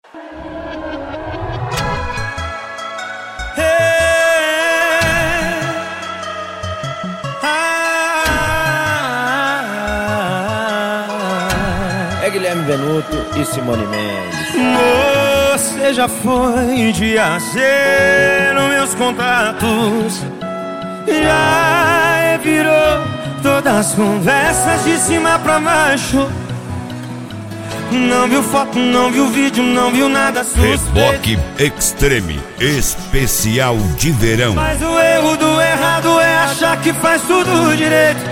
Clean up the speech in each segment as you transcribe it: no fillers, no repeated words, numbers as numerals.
É Guilherme Venuto e Simone Mendes. Você já foi de AC nos meus contatos, já virou todas as conversas de cima pra baixo. Não viu foto, não viu vídeo, não viu nada suspeito. Reboque Extreme especial de verão. Mas o erro do errado é achar que faz tudo direito.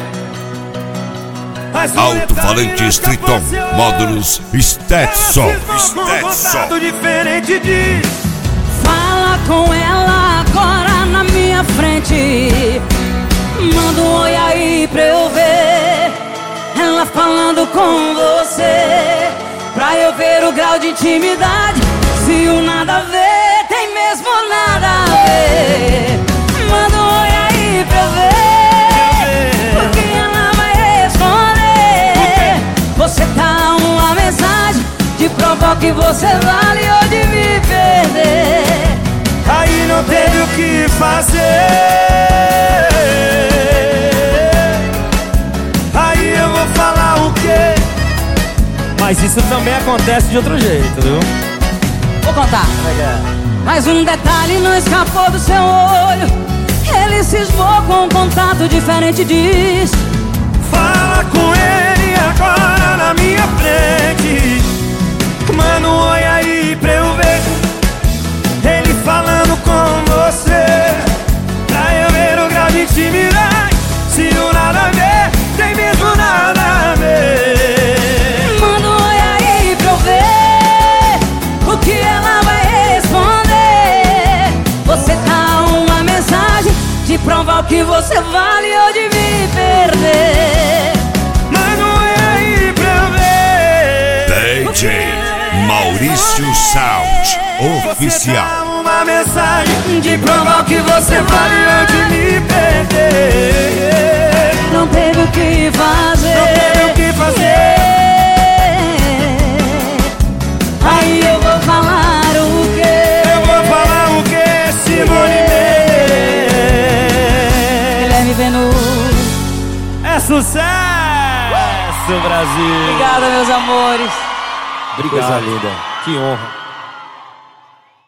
Alto-falante Triton, módulos Stetson. Diferente de... Fala com ela agora na minha frente. Manda um oi aí pra eu ver ela falando com você, pra eu ver o grau de intimidade. Se o nada a ver tem mesmo nada a ver. Manda um oi aí pra eu ver, porque ela vai responder. Você tá uma mensagem de provar que você vale ou de me perder. Aí não teve o que fazer. Aí eu vou falar o quê? Mas isso também acontece de outro jeito, viu? Vou contar. Mas um detalhe não escapou do seu olho. Ele cismou com um contato diferente diz. Fala com ele agora na minha frente. Manda um oi aí pra eu ver ele falando com você, pra eu ver o grau de intimidade. Se o nada a ver tem mesmo nada a ver. Manda um oi aí pra eu ver o que ela vai responder. Você tá uma mensagem de provar o que você vale ou de me perder. Manda um oi aí pra eu ver. DJ Maurício Sound Oficial. Você dá uma mensagem de provar que você vale ou de me perder. Não teve o que fazer. Não teve o que fazer. Aí eu vou falar o quê? Eu vou falar o quê, Simone Mendes? Guilherme Venuto. É sucesso, Brasil! Obrigada, meus amores. Obrigado. Coisa linda. Que honra.